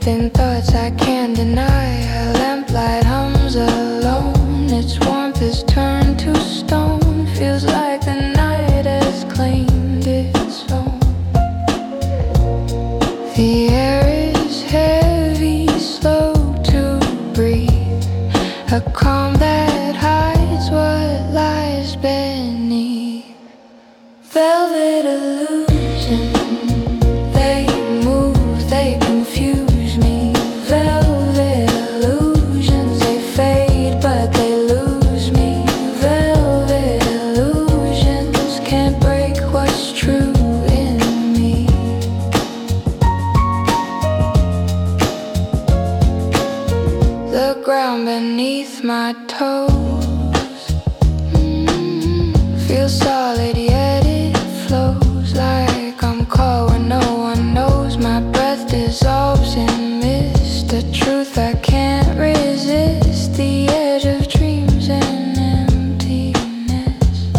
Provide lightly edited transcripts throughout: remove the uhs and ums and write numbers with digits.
drifting thoughts I can't deny. A lamplight hums alone, its warmth has turned to stone. Feels like the night has claimed its own. The air is heavy, slow to breathe, a calm that hides what lies beneath. Velvet illusion, they move, they confuse me. Velvet illusions, they fade but they lose me. Velvet illusions can't break what's true in me. The ground beneath my toes feels solid, yet it flows like I'm caught where no one knows. My breath dissolves in mist, a truth I can't resist. The edge of dreams and emptiness.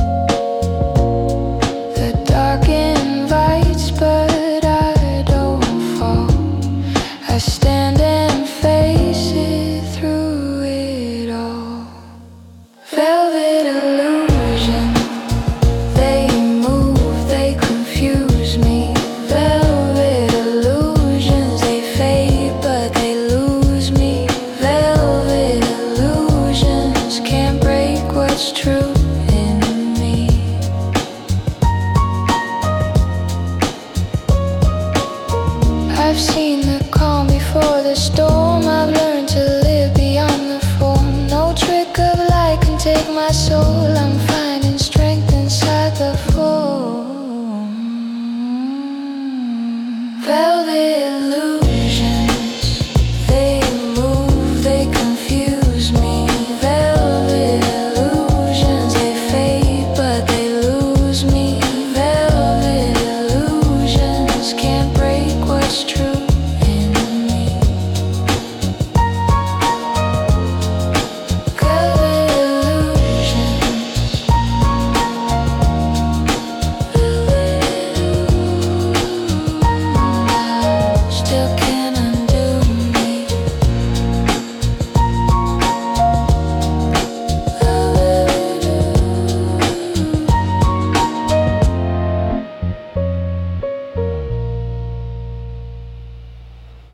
The dark invites, but I don't fall. I stand and face it through it all. Velvet illusion, they move, they confuse me. Velvet illusions, they fade but they lose me. Velvet illusions can't break what's true in me. I've seen the calm before the storm. I've learned to live beyond the form. No trick of light can take my soul. I'm